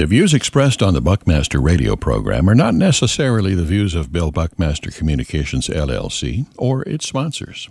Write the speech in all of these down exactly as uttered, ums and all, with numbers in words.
The views expressed on the Buckmaster radio program are not necessarily the views of Bill Buckmaster Communications, L L C, or its sponsors.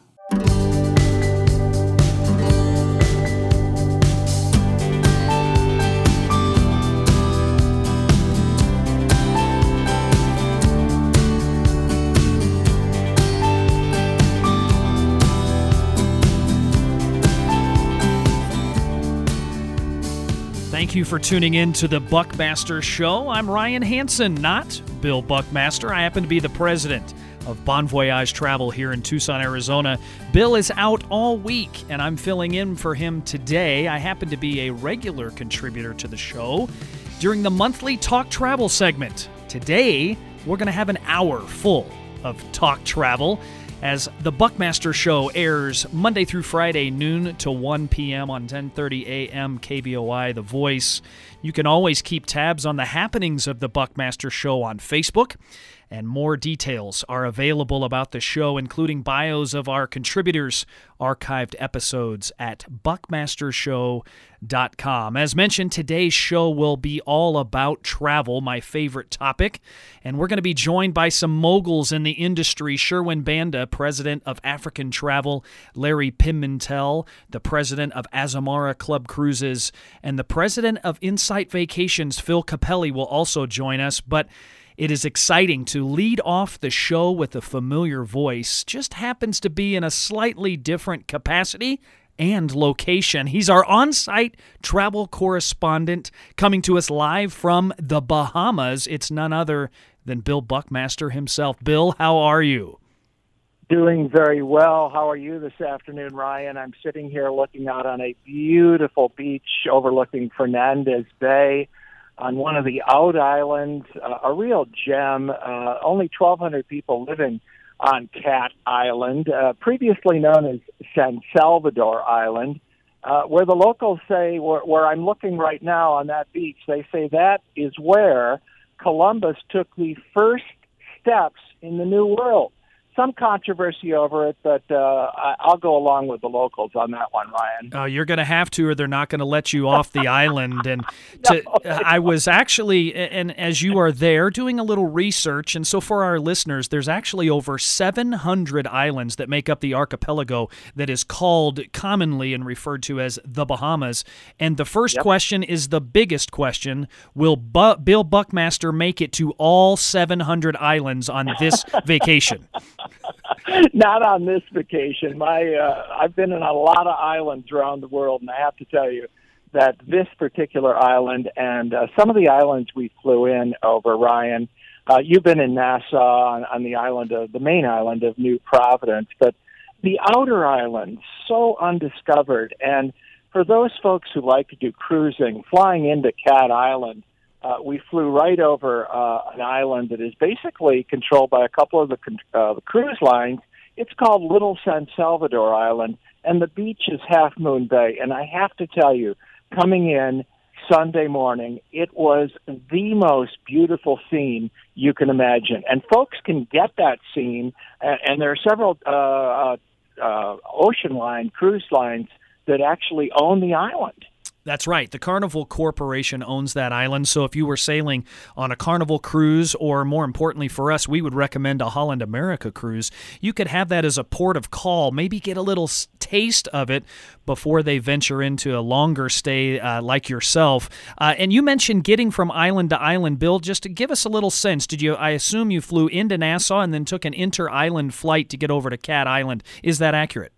Thank you for tuning in to the Buckmaster Show. I'm Ryan Hansen, not Bill Buckmaster. I happen to be the president of Bon Voyage Travel here in Tucson, Arizona. Bill is out all week, and I'm filling in for him today. I happen to be a regular contributor to the show during the monthly Talk Travel segment. Today, we're going to have an hour full of Talk Travel, as the Buckmaster Show airs Monday through Friday, noon to one p.m. on ten thirty a.m. K B O I, The Voice. You can always keep tabs on the happenings of the Buckmaster Show on Facebook, and more details are available about the show, including bios of our contributors, archived episodes at buckmaster show dot com. As mentioned, today's show will be all about travel, my favorite topic, and we're going to be joined by some moguls in the industry. Sherwin Banda, president of African Travel, Larry Pimentel, the president of Azamara Club Cruises, and the president of Insight Vacations, Phil Capelli, will also join us. But it is exciting to lead off the show with a familiar voice. Just happens to be in a slightly different capacity and location. He's our on-site travel correspondent coming to us live from the Bahamas. It's none other than Bill Buckmaster himself. Bill, how are you? Doing very well. How are you this afternoon, Ryan? I'm sitting here looking out on a beautiful beach overlooking Fernandez Bay on one of the out islands, uh, a real gem. Uh, only twelve hundred people living on Cat Island, uh, previously known as San Salvador Island, uh, where the locals say, where, where I'm looking right now on that beach, they say that is where Columbus took the first steps in the New World. Some controversy over it, but uh, I, I'll go along with the locals on that one, Ryan. Oh, you're going to have to, or they're not going to let you off the island. And to, no, I was actually, and as you are there, doing a little research. And so for our listeners, there's actually over seven hundred islands that make up the archipelago that is called commonly and referred to as the Bahamas. And the first yep. question is the biggest question. Will Bu- Bill Buckmaster make it to all seven hundred islands on this vacation? Not on this vacation. My, uh, I've been in a lot of islands around the world, and I have to tell you that this particular island and uh, some of the islands we flew in over, Ryan, uh, you've been in Nassau on, on the island of the main island of New Providence, but the outer islands, so undiscovered. And for those folks who like to do cruising, flying into Cat Island, Uh, we flew right over uh, an island that is basically controlled by a couple of the, uh, the cruise lines. It's called Little San Salvador Island, and the beach is Half Moon Bay. And I have to tell you, coming in Sunday morning, it was the most beautiful scene you can imagine. And folks can get that scene, and, and there are several uh, uh, uh, ocean line, cruise lines that actually own the island. That's right. The Carnival Corporation owns that island, so if you were sailing on a Carnival cruise, or more importantly for us, we would recommend a Holland America cruise, you could have that as a port of call, maybe get a little taste of it before they venture into a longer stay uh, like yourself. Uh, and you mentioned getting from island to island. Bill, just to give us a little sense, did you? I assume you flew into Nassau and then took an inter-island flight to get over to Cat Island. Is that accurate?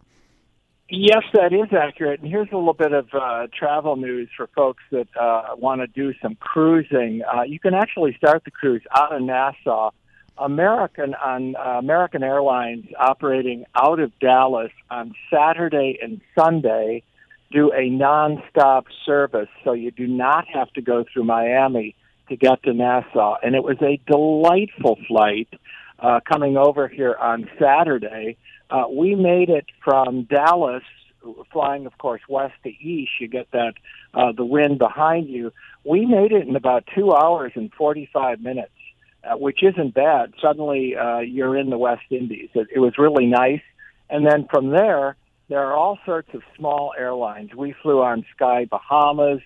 Yes, that is accurate. And here's a little bit of uh, travel news for folks that uh, want to do some cruising. Uh, you can actually start the cruise out of Nassau. American on uh, American Airlines operating out of Dallas on Saturday and Sunday do a nonstop service, so you do not have to go through Miami to get to Nassau. And it was a delightful flight uh, coming over here on Saturday. Uh, we made it from Dallas, flying, of course, west to east. You get that uh, the wind behind you. We made it in about two hours and forty-five minutes, uh, which isn't bad. Suddenly, uh, you're in the West Indies. It, it was really nice. And then from there, there are all sorts of small airlines. We flew on Sky Bahamas.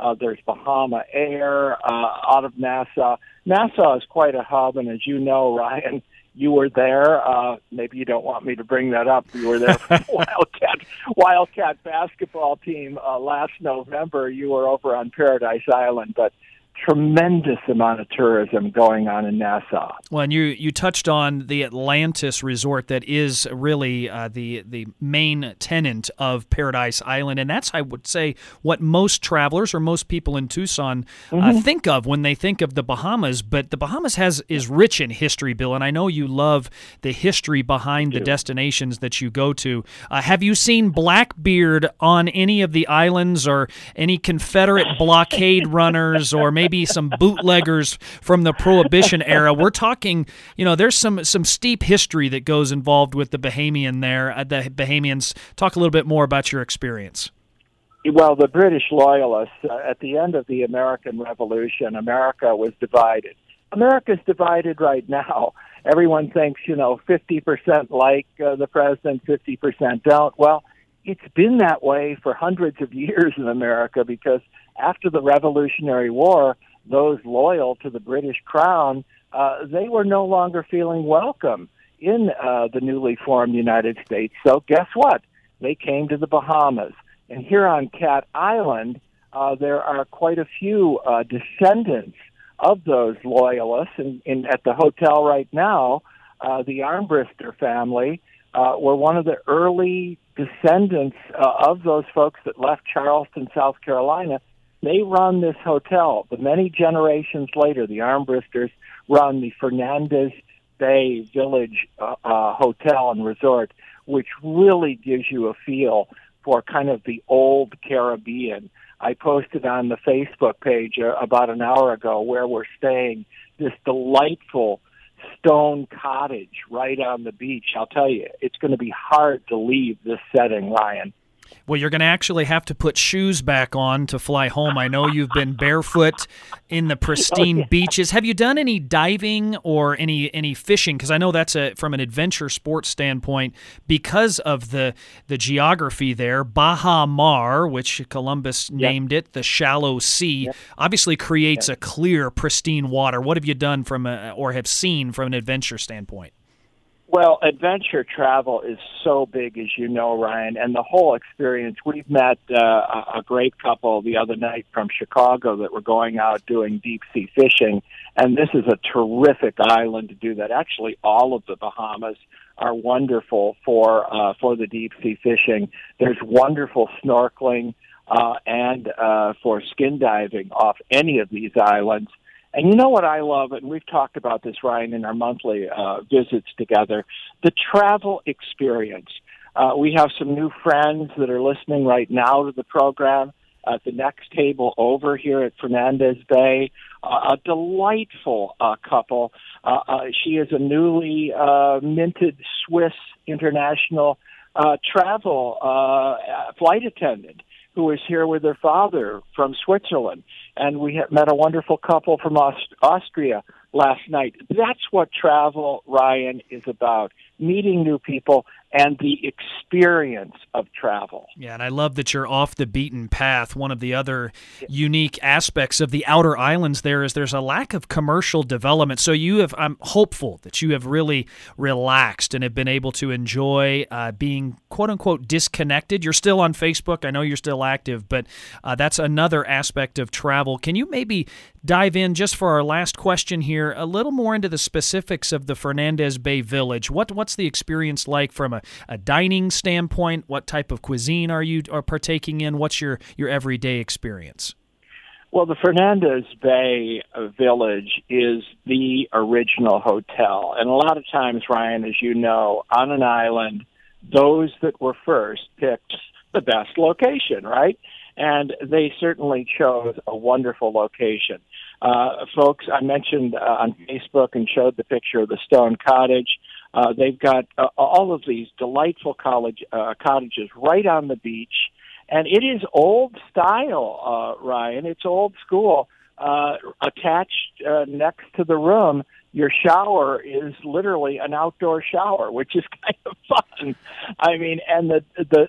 Uh, there's Bahama Air uh, out of Nassau. Nassau is quite a hub, and as you know, Ryan, you were there. Uh, maybe you don't want me to bring that up. You were there for the Wildcat Wildcat basketball team uh, last November. You were over on Paradise Island, but tremendous amount of tourism going on in Nassau. Well, and you, you touched on the Atlantis Resort that is really uh, the the main tenant of Paradise Island, and that's, I would say, what most travelers or most people in Tucson uh, mm-hmm. think of when they think of the Bahamas. But the Bahamas has is rich in history, Bill, and I know you love the history behind the destinations that you go to. Uh, have you seen Blackbeard on any of the islands, or any Confederate blockade runners, or maybe Maybe some bootleggers from the Prohibition era? We're talking, you know, there's some some steep history that goes involved with the Bahamian there, uh, the Bahamians. Talk a little bit more about your experience. Well, the British loyalists, uh, at the end of the American Revolution, America was divided. America's divided right now. Everyone thinks, you know, fifty percent like uh, the president, fifty percent don't. Well, it's been that way for hundreds of years in America, because after the Revolutionary War, those loyal to the British Crown, uh, they were no longer feeling welcome in uh, the newly formed United States. So guess what? They came to the Bahamas. And here on Cat Island, uh, there are quite a few uh, descendants of those loyalists. And, and at the hotel right now, uh, the Armbruster family uh, were one of the early descendants uh, of those folks that left Charleston, South Carolina. They run this hotel. The many generations later, the Armbrusters run the Fernandez Bay Village uh, uh, Hotel and Resort, which really gives you a feel for kind of the old Caribbean. I posted on the Facebook page uh, about an hour ago where we're staying, this delightful stone cottage right on the beach. I'll tell you, it's going to be hard to leave this setting, Ryan. Well, you're going to actually have to put shoes back on to fly home. I know you've been barefoot in the pristine oh, yeah. beaches. Have you done any diving or any any fishing? Because I know that's a from an adventure sports standpoint, because of the the geography there. Baja Mar, which Columbus yep. named it, the shallow sea, yep. obviously creates yep. a clear, pristine water. What have you done from a, or have seen from an adventure standpoint? Well, adventure travel is so big, as you know, Ryan, and the whole experience. We've met uh, a great couple the other night from Chicago that were going out doing deep-sea fishing, and this is a terrific island to do that. Actually, all of the Bahamas are wonderful for uh, for the deep-sea fishing. There's wonderful snorkeling uh, and uh, for skin diving off any of these islands. And you know what I love, and we've talked about this, Ryan, in our monthly uh, visits together, the travel experience. Uh, we have some new friends that are listening right now to the program at the next table over here at Fernandez Bay, uh, a delightful uh, couple. Uh, uh, she is a newly uh, minted Swiss international uh, travel uh, flight attendant who is here with their father from Switzerland. And we have met a wonderful couple from Aust- Austria last night. That's what travel, Ryan, is about, meeting new people and the experience of travel. Yeah, and I love that you're off the beaten path. One of the other unique aspects of the outer islands there is there's a lack of commercial development. So you have, I'm hopeful that you have really relaxed and have been able to enjoy uh, being quote-unquote disconnected. You're still on Facebook. I know you're still active, but uh, that's another aspect of travel. Can you maybe dive in, just for our last question here, a little more into the specifics of the Fernandez Bay Village? What What's the experience like from a, a dining standpoint? What type of cuisine are you are partaking in? What's your, your everyday experience? Well, the Fernandez Bay Village is the original hotel. And a lot of times, Ryan, as you know, on an island, those that were first picked the best location, right? And they certainly chose a wonderful location. Uh, folks, I mentioned uh, on Facebook and showed the picture of the stone cottage. Uh, they've got uh, all of these delightful college uh, cottages right on the beach. And it is old style, uh, Ryan. It's old school. Uh, attached uh, next to the room, your shower is literally an outdoor shower, which is kind of fun. I mean, and the the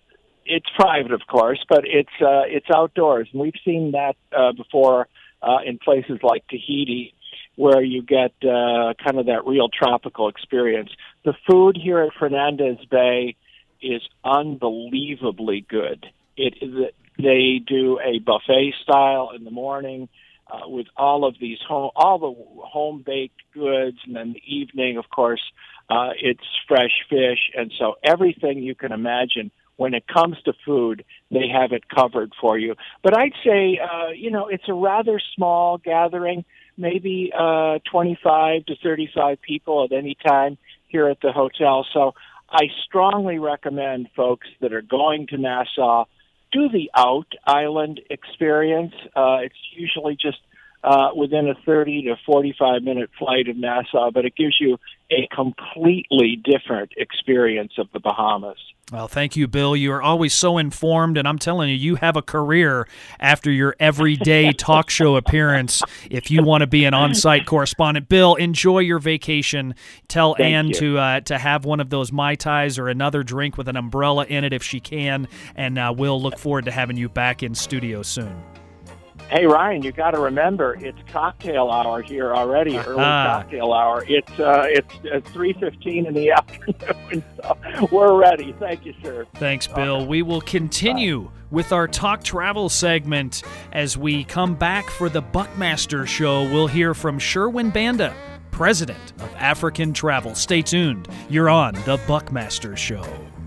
it's private, of course, but it's uh, it's outdoors, and we've seen that uh, before uh, in places like Tahiti, where you get uh, kind of that real tropical experience. The food here at Fernandez Bay is unbelievably good. It they do a buffet style in the morning uh, with all of these home, all the home baked goods, and then the evening, of course, uh, it's fresh fish, and so everything you can imagine. When it comes to food, they have it covered for you. But I'd say, uh, you know, it's a rather small gathering, maybe uh, twenty-five to thirty-five people at any time here at the hotel. So I strongly recommend folks that are going to Nassau do the out island experience. Uh, it's usually just uh, within a thirty to forty-five minute flight of Nassau, but it gives you a completely different experience of the Bahamas. Well, thank you, Bill. You are always so informed, and I'm telling you, you have a career after your everyday talk show appearance if you want to be an on-site correspondent. Bill, enjoy your vacation. Tell Thank Ann you. to uh, to have one of those Mai Tais or another drink with an umbrella in it if she can, and uh, we'll look forward to having you back in studio soon. Hey, Ryan, you got to remember, it's cocktail hour here already, Uh-huh. early cocktail hour. It's uh, it's uh, three fifteen in the afternoon, so we're ready. Thank you, sir. Thanks, Bill. We will continue with our Talk Travel segment as we come back for the Buckmaster Show. We'll hear from Sherwin Banda, President of African Travel. Stay tuned. You're on the Buckmaster Show.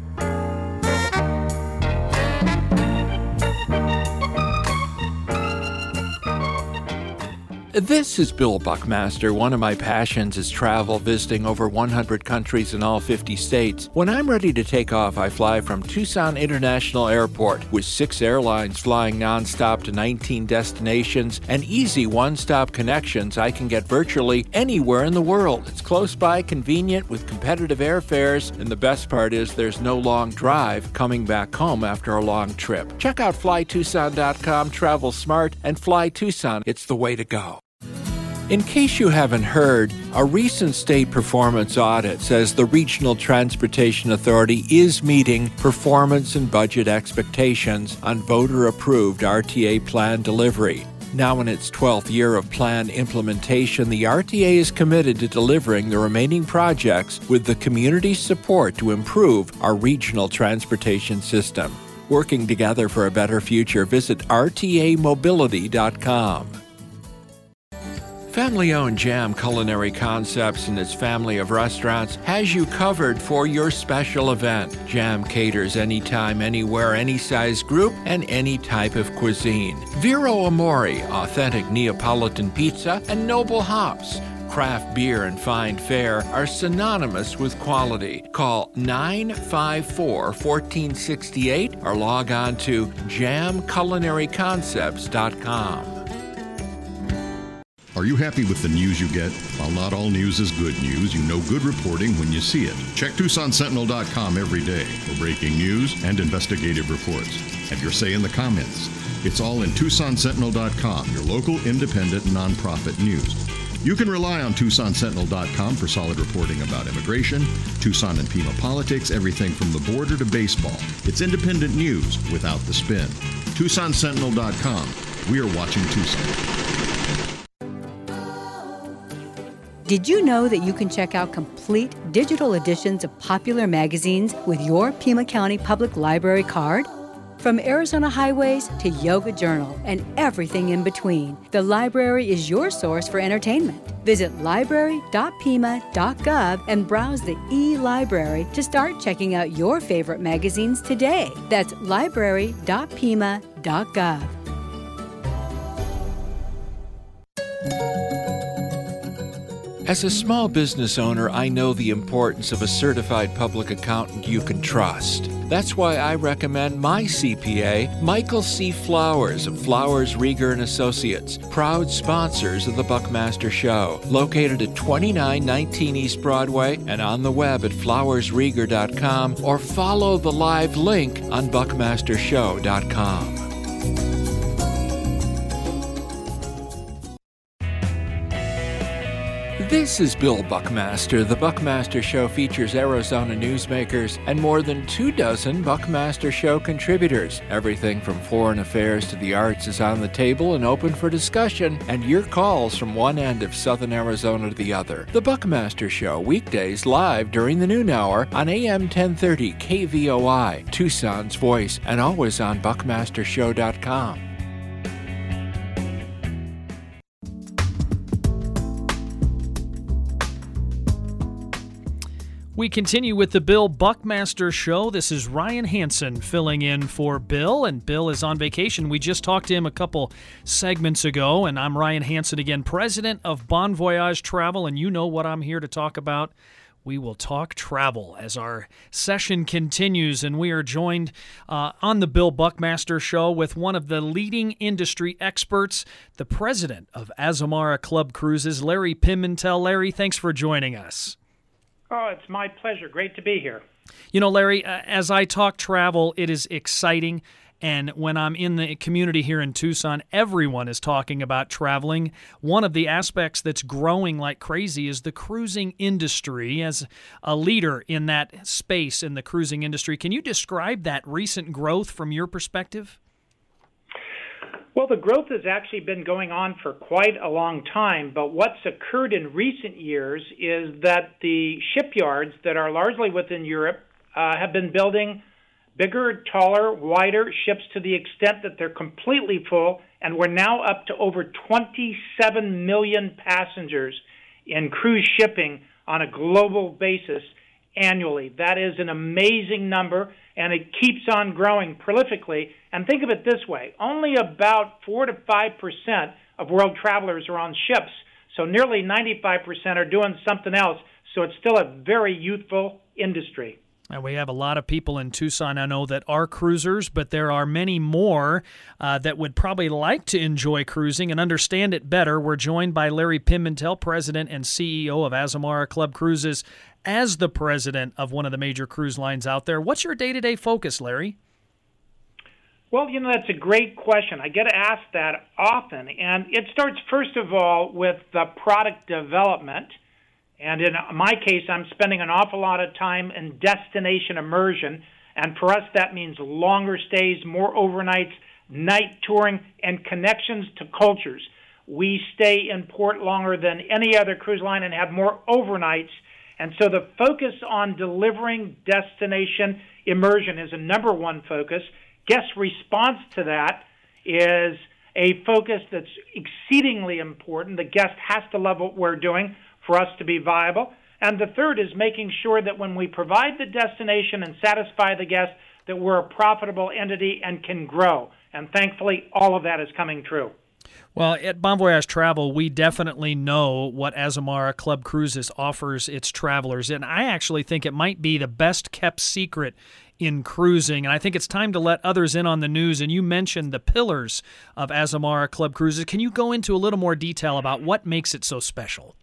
This is Bill Buckmaster. One of my passions is travel, visiting over one hundred countries in all fifty states. When I'm ready to take off, I fly from Tucson International Airport with six airlines flying nonstop to nineteen destinations and easy one-stop connections. I can get virtually anywhere in the world. It's close by, convenient, with competitive airfares, and the best part is there's no long drive coming back home after a long trip. Check out fly tucson dot com, travel smart, and Fly Tucson. It's the way to go. In case you haven't heard, a recent state performance audit says the Regional Transportation Authority is meeting performance and budget expectations on voter-approved R T A plan delivery. Now in its twelfth year of plan implementation, the R T A is committed to delivering the remaining projects with the community's support to improve our regional transportation system. Working together for a better future, visit R T A mobility dot com. Family-owned Jam Culinary Concepts and its family of restaurants has you covered for your special event. Jam caters anytime, anywhere, any size group, and any type of cuisine. Vero Amore, authentic Neapolitan pizza, and Noble Hops. Craft beer and fine fare are synonymous with quality. Call nine five four, one four six eight or log on to jam culinary concepts dot com. Are you happy with the news you get? While not all news is good news, you know good reporting when you see it. Check Tucson Sentinel dot com every day for breaking news and investigative reports. Have your say in the comments. It's all in Tucson Sentinel dot com, your local independent nonprofit news. You can rely on Tucson Sentinel dot com for solid reporting about immigration, Tucson and Pima politics, everything from the border to baseball. It's independent news without the spin. Tucson Sentinel dot com. We are watching Tucson. Did you know that you can check out complete digital editions of popular magazines with your Pima County Public Library card? From Arizona Highways to Yoga Journal and everything in between, the library is your source for entertainment. Visit library dot pima dot gov and browse the e-library to start checking out your favorite magazines today. That's library dot pima dot gov. As a small business owner, I know the importance of a certified public accountant you can trust. That's why I recommend my C P A, Michael C. Flowers of Flowers, Rieger and Associates, proud sponsors of the Buckmaster Show, located at twenty-nine nineteen East Broadway and on the web at flowers rieger dot com or follow the live link on buckmaster show dot com. This is Bill Buckmaster. The Buckmaster Show features Arizona newsmakers and more than two dozen Buckmaster Show contributors. Everything from foreign affairs to the arts is on the table and open for discussion, and your calls from one end of southern Arizona to the other. The Buckmaster Show, weekdays live during the noon hour on A M ten thirty K V O I, Tucson's voice, and always on buckmaster show dot com. We continue with the Bill Buckmaster Show. This is Ryan Hansen filling in for Bill, and Bill is on vacation. We just talked to him a couple segments ago, and I'm Ryan Hansen again, president of Bon Voyage Travel, and you know what I'm here to talk about. We will talk travel as our session continues, and we are joined uh, on the Bill Buckmaster Show with one of the leading industry experts, the president of Azamara Club Cruises, Larry Pimentel. Larry, thanks for joining us. Oh, it's my pleasure. Great to be here. You know, Larry, uh, as I talk travel, it is exciting. And when I'm in the community here in Tucson, everyone is talking about traveling. One of the aspects that's growing like crazy is the cruising industry. As a leader in that space in the cruising industry, can you describe that recent growth from your perspective? Well, the growth has actually been going on for quite a long time, but what's occurred in recent years is that the shipyards that are largely within Europe uh, have been building bigger, taller, wider ships to the extent that they're completely full, and we're now up to over twenty-seven million passengers in cruise shipping on a global basis annually. That is an amazing number, and it keeps on growing prolifically. And think of it this way, only about four to five percent of world travelers are on ships, so nearly ninety-five percent are doing something else, so it's still a very youthful industry. And we have a lot of people in Tucson, I know, that are cruisers, but there are many more uh, that would probably like to enjoy cruising and understand it better. We're joined by Larry Pimentel, president and C E O of Azamara Club Cruises, as the president of one of the major cruise lines out there. What's your day-to-day focus, Larry? Well, you know, that's a great question. I get asked that often, and it starts, first of all, with the product development. And in my case, I'm spending an awful lot of time in destination immersion, and for us that means longer stays, more overnights, night touring, and connections to cultures. We stay in port longer than any other cruise line and have more overnights, and so the focus on delivering destination immersion is a number one focus. Guest response to that is a focus that's exceedingly important. The guest has to love what we're doing for us to be viable. And the third is making sure that when we provide the destination and satisfy the guest, that we're a profitable entity and can grow. And thankfully, all of that is coming true. Well, at Bon Voyage Travel, we definitely know what Azamara Club Cruises offers its travelers. And I actually think it might be the best-kept secret in cruising. And I think it's time to let others in on the news. And you mentioned the pillars of Azamara Club Cruises. Can you go into a little more detail about what makes it so special?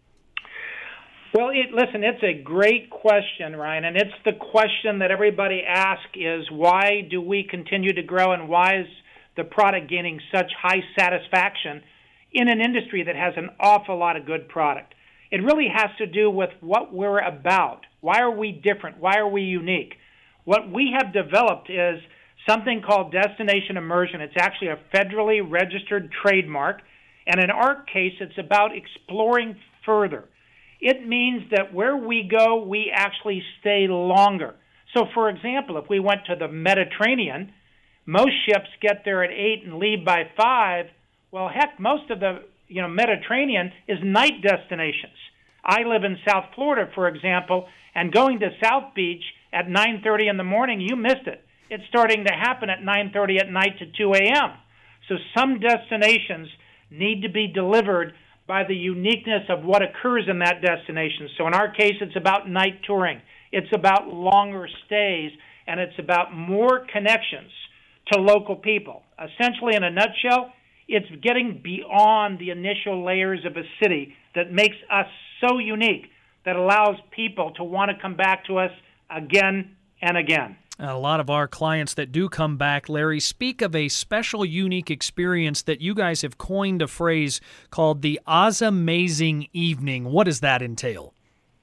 Well, it, listen, it's a great question, Ryan, and it's the question that everybody asks is why do we continue to grow and why is the product gaining such high satisfaction in an industry that has an awful lot of good product? It really has to do with what we're about. Why are we different? Why are we unique? What we have developed is something called destination immersion. It's actually a federally registered trademark, and in our case, it's about exploring further. It means that where we go, we actually stay longer. So, for example, if we went to the Mediterranean, most ships get there at eight and leave by five. Well, heck, most of the you know Mediterranean is night destinations. I live in South Florida, for example, and going to South Beach at nine thirty in the morning, you missed it. It's starting to happen at nine thirty at night to two a.m. So some destinations need to be delivered by the uniqueness of what occurs in that destination. So in our case, it's about night touring. It's about longer stays, and it's about more connections to local people. Essentially, in a nutshell, it's getting beyond the initial layers of a city that makes us so unique that allows people to want to come back to us again and again. A lot of our clients that do come back, Larry, speak of a special, unique experience that you guys have coined a phrase called the Azamazing Evening. What does that entail?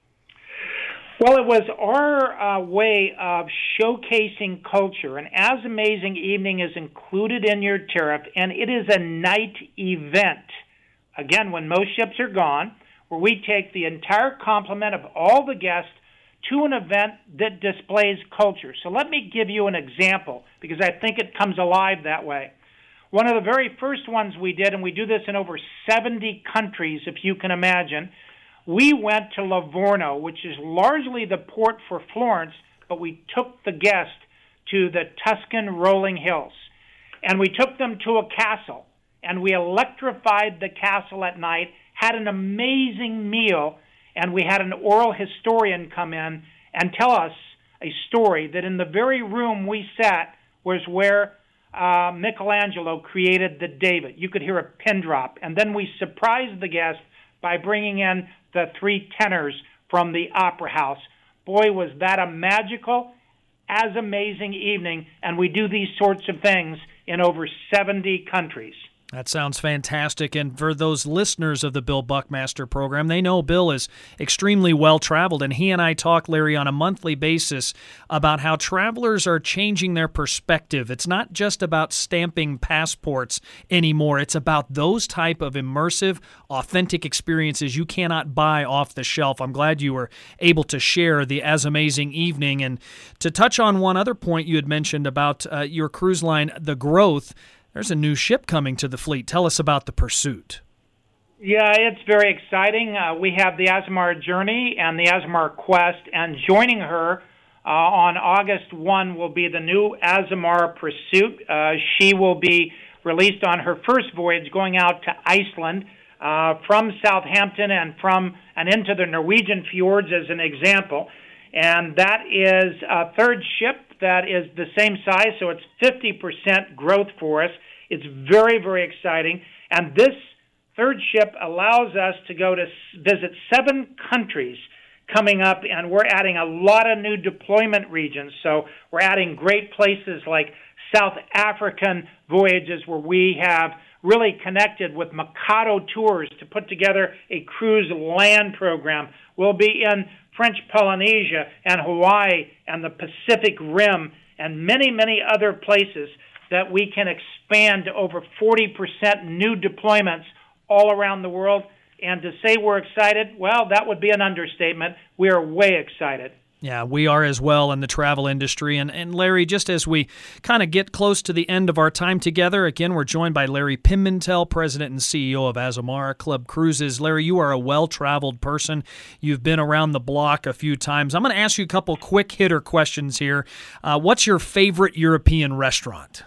Well, it was our uh, way of showcasing culture. An Azamazing Evening is included in your tariff, and it is a night event. Again, when most ships are gone, where we take the entire complement of all the guests to an event that displays culture. So let me give you an example, because I think it comes alive that way. One of the very first ones we did, and we do this in over seventy countries, if you can imagine, we went to Livorno, which is largely the port for Florence, but we took the guests to the Tuscan rolling hills. And we took them to a castle, and we electrified the castle at night, had an amazing meal, and we had an oral historian come in and tell us a story that in the very room we sat was where uh, Michelangelo created the David. You could hear a pin drop. And then we surprised the guests by bringing in the three tenors from the opera house. Boy, was that a magical, as amazing evening, and we do these sorts of things in over seventy countries. That sounds fantastic. And for those listeners of the Bill Buckmaster program, they know Bill is extremely well-traveled, and he and I talk, Larry, on a monthly basis about how travelers are changing their perspective. It's not just about stamping passports anymore. It's about those type of immersive, authentic experiences you cannot buy off the shelf. I'm glad you were able to share the Azamazing Evening. And to touch on one other point you had mentioned about uh, your cruise line, the growth, there's a new ship coming to the fleet. Tell us about the Pursuit. Yeah, it's very exciting. Uh, we have the Azamara Journey and the Azamara Quest, and joining her uh, on August first will be the new Azamara Pursuit. Uh, she will be released on her first voyage going out to Iceland uh, from Southampton and from and into the Norwegian fjords as an example. And that is a third ship that is the same size, so it's fifty percent growth for us. It's very, very exciting. And this third ship allows us to go to visit seven countries coming up, and we're adding a lot of new deployment regions. So we're adding great places like South African voyages where we have really connected with Mikado Tours to put together a cruise land program. We'll be in French Polynesia and Hawaii and the Pacific Rim and many, many other places that we can expand to over forty percent new deployments all around the world. And to say we're excited, well, that would be an understatement. We are way excited. Yeah, we are as well in the travel industry. And, and Larry, just as we kind of get close to the end of our time together, again, we're joined by Larry Pimentel, President and C E O of Azamara Club Cruises. Larry, you are a well-traveled person. You've been around the block a few times. I'm going to ask you a couple quick-hitter questions here. Uh, what's your favorite European restaurant?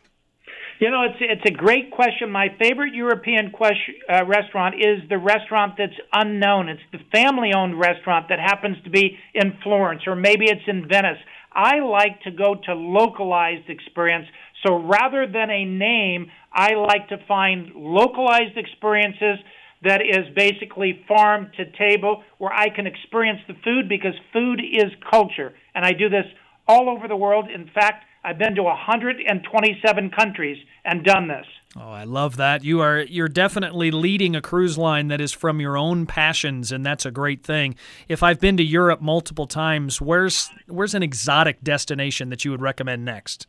You know, it's it's a great question. My favorite European question, uh, restaurant is the restaurant that's unknown. It's the family-owned restaurant that happens to be in Florence, or maybe it's in Venice. I like to go to localized experience. So rather than a name, I like to find localized experiences that is basically farm to table, where I can experience the food, because food is culture. And I do this all over the world. In fact, I've been to one hundred twenty-seven countries and done this. Oh, I love that. You are you're definitely leading a cruise line that is from your own passions, and that's a great thing. If I've been to Europe multiple times, where's where's an exotic destination that you would recommend next?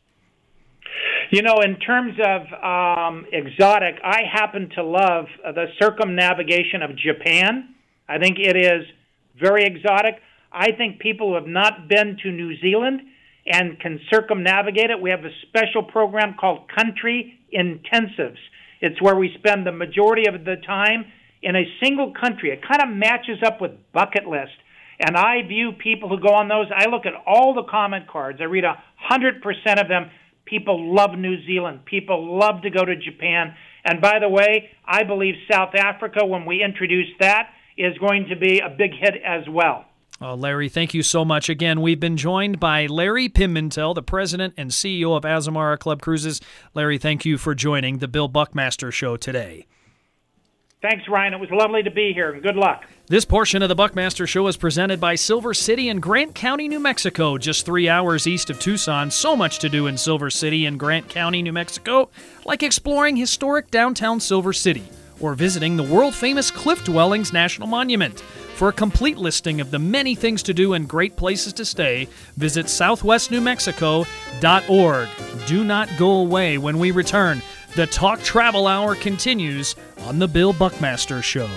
You know, in terms of um, exotic, I happen to love the circumnavigation of Japan. I think it is very exotic. I think people who have not been to New Zealand and can circumnavigate it, we have a special program called Country Intensives. It's where we spend the majority of the time in a single country. It kind of matches up with bucket list. And I view people who go on those, I look at all the comment cards. I read one hundred percent of them. People love New Zealand. People love to go to Japan. And by the way, I believe South Africa, when we introduce that, is going to be a big hit as well. Oh, Larry, thank you so much. Again, we've been joined by Larry Pimentel, the president and C E O of Azamara Club Cruises. Larry, thank you for joining the Bill Buckmaster Show today. Thanks, Ryan. It was lovely to be here, and good luck. This portion of the Buckmaster Show is presented by Silver City in Grant County, New Mexico, just three hours east of Tucson. So much to do in Silver City and Grant County, New Mexico, like exploring historic downtown Silver City or visiting the world-famous Cliff Dwellings National Monument. For a complete listing of the many things to do and great places to stay, visit southwest new mexico dot org. Do not go away when we return. The Talk Travel Hour continues on The Bill Buckmaster Show.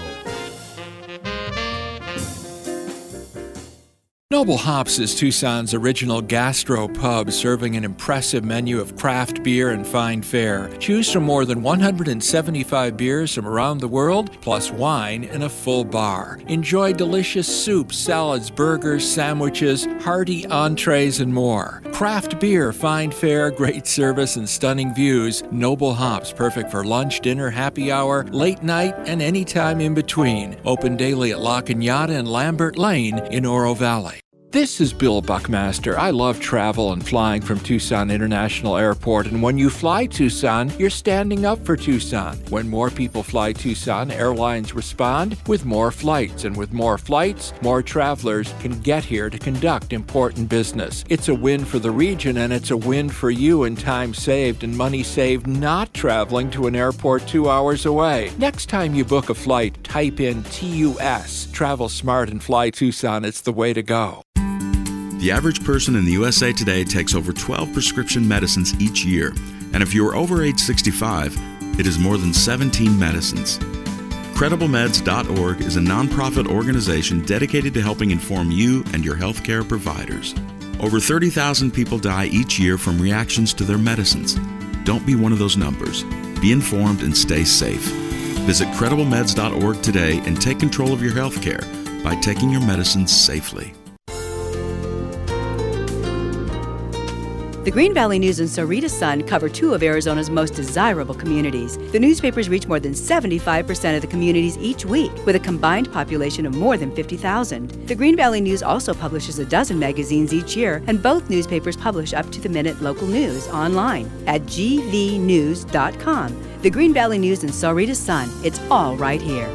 Noble Hops is Tucson's original gastro pub, serving an impressive menu of craft beer and fine fare. Choose from more than one hundred seventy-five beers from around the world, plus wine and a full bar. Enjoy delicious soups, salads, burgers, sandwiches, hearty entrees, and more. Craft beer, fine fare, great service, and stunning views. Noble Hops, perfect for lunch, dinner, happy hour, late night, and any time in between. Open daily at La Cañada and Lambert Lane in Oro Valley. This is Bill Buckmaster. I love travel and flying from Tucson International Airport, and when you fly Tucson, you're standing up for Tucson. When more people fly Tucson, airlines respond with more flights, and with more flights, more travelers can get here to conduct important business. It's a win for the region, and it's a win for you in time saved and money saved not traveling to an airport two hours away. Next time you book a flight, type in T U S. Travel smart and fly Tucson. It's the way to go. The average person in the U S A today takes over twelve prescription medicines each year, and if you are over age sixty-five, it is more than seventeen medicines. Credible Meds dot org is a nonprofit organization dedicated to helping inform you and your healthcare providers. Over thirty thousand people die each year from reactions to their medicines. Don't be one of those numbers. Be informed and stay safe. Visit Credible Meds dot org today and take control of your healthcare by taking your medicines safely. The Green Valley News and Sahuarita Sun cover two of Arizona's most desirable communities. The newspapers reach more than seventy-five percent of the communities each week, with a combined population of more than fifty thousand. The Green Valley News also publishes a dozen magazines each year, and both newspapers publish up-to-the-minute local news online at G V news dot com. The Green Valley News and Sahuarita Sun, it's all right here.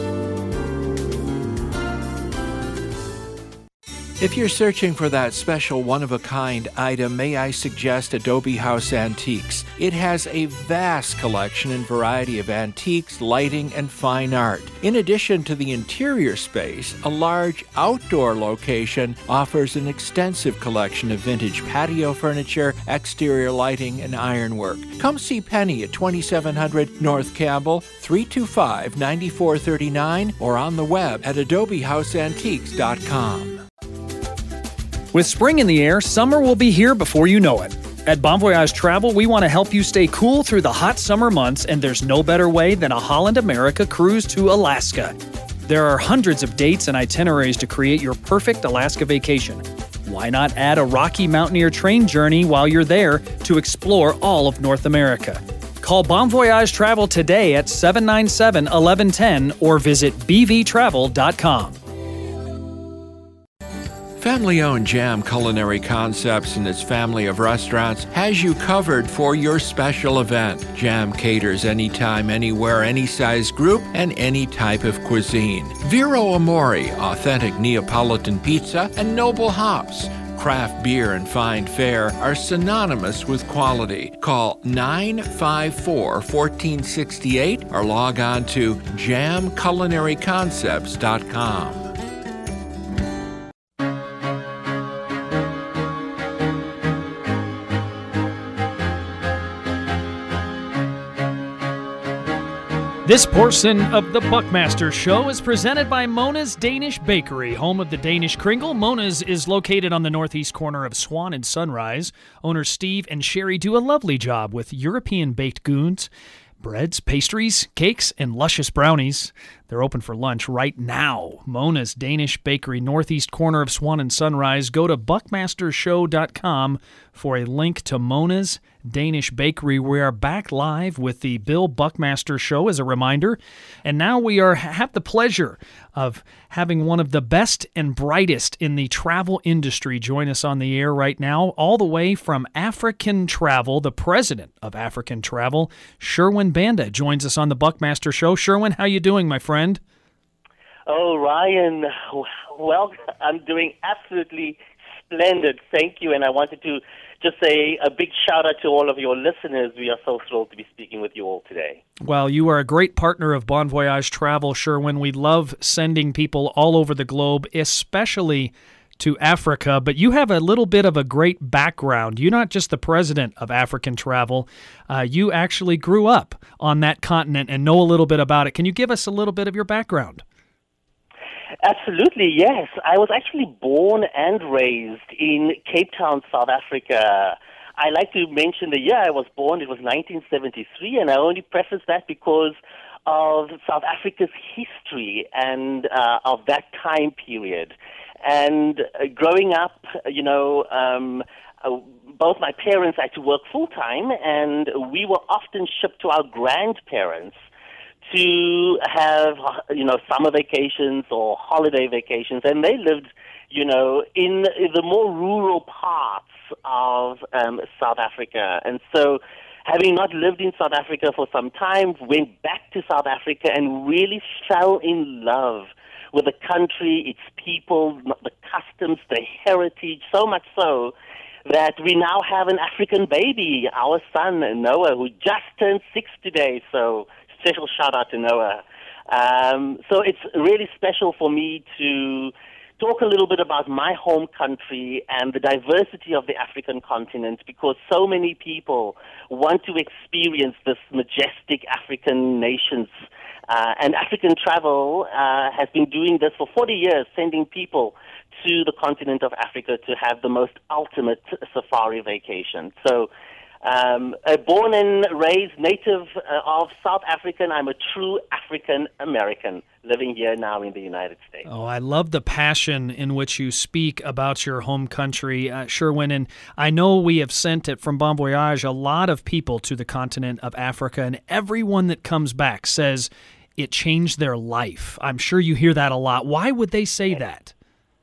If you're searching for that special one-of-a-kind item, may I suggest Adobe House Antiques. It has a vast collection and variety of antiques, lighting, and fine art. In addition to the interior space, a large outdoor location offers an extensive collection of vintage patio furniture, exterior lighting, and ironwork. Come see Penny at twenty-seven hundred North Campbell, three two five, nine four three nine, or on the web at adobe house antiques dot com. With spring in the air, summer will be here before you know it. At Bon Voyage Travel, we want to help you stay cool through the hot summer months, and there's no better way than a Holland America cruise to Alaska. There are hundreds of dates and itineraries to create your perfect Alaska vacation. Why not add a Rocky Mountaineer train journey while you're there to explore all of North America? Call Bon Voyage Travel today at seven nine seven, one one one zero or visit b v travel dot com. Family-owned Jam Culinary Concepts and its family of restaurants has you covered for your special event. Jam caters anytime, anywhere, any size group, and any type of cuisine. Vero Amore, authentic Neapolitan pizza, and Noble Hops, craft beer and fine fare, are synonymous with quality. Call nine five four, one four six eight or log on to jam culinary concepts dot com. This portion of the Buckmaster Show is presented by Mona's Danish Bakery, home of the Danish Kringle. Mona's is located on the northeast corner of Swan and Sunrise. Owners Steve and Sherry do a lovely job with European baked goods, breads, pastries, cakes, and luscious brownies. Their They're open for lunch right now. Mona's Danish Bakery, northeast corner of Swan and Sunrise. Go to buckmaster show dot com for a link to Mona's Danish Bakery. We are back live with the Bill Buckmaster Show as a reminder. And now we are have the pleasure of having one of the best and brightest in the travel industry join us on the air right now, all the way from African Travel. The president of African Travel, Sherwin Banda, joins us on the Buckmaster Show. Sherwin, how you doing, my friend? Oh, Ryan, well, I'm doing absolutely splendid. Thank you. And I wanted to just say a big shout out to all of your listeners. We are so thrilled to be speaking with you all today. Well, you are a great partner of Bon Voyage Travel, Sherwin. We love sending people all over the globe, especially to Africa, but you have a little bit of a great background. You're not just the president of African Travel. Uh, you actually grew up on that continent and know a little bit about it. Can you give us a little bit of your background? Absolutely, yes. I was actually born and raised in Cape Town, South Africa. I like to mention the year I was born. It was nineteen seventy-three, and I only preface that because of South Africa's history and uh, of that time period. And uh, growing up, you know, um, uh, both my parents had to work full-time, and we were often shipped to our grandparents to have, you know, summer vacations or holiday vacations. And they lived, you know, in the more rural parts of um, South Africa. And so having not lived in South Africa for some time, went back to South Africa and really fell in love with the country, its people, the customs, the heritage, so much so that we now have an African baby, our son, Noah, who just turned six today. So special shout out to Noah. Um, so it's really special for me to talk a little bit about my home country and the diversity of the African continent, because so many people want to experience this majestic African nations. Uh, and African Travel uh, has been doing this for forty years, sending people to the continent of Africa to have the most ultimate safari vacation. So um, uh, born and raised native uh, of South African, I'm a true African American living here now in the United States. Oh, I love the passion in which you speak about your home country, uh, Sherwin. And I know we have sent it from Bon Voyage a lot of people to the continent of Africa, and everyone that comes back says it changed their life. I'm sure you hear that a lot. Why would they say that?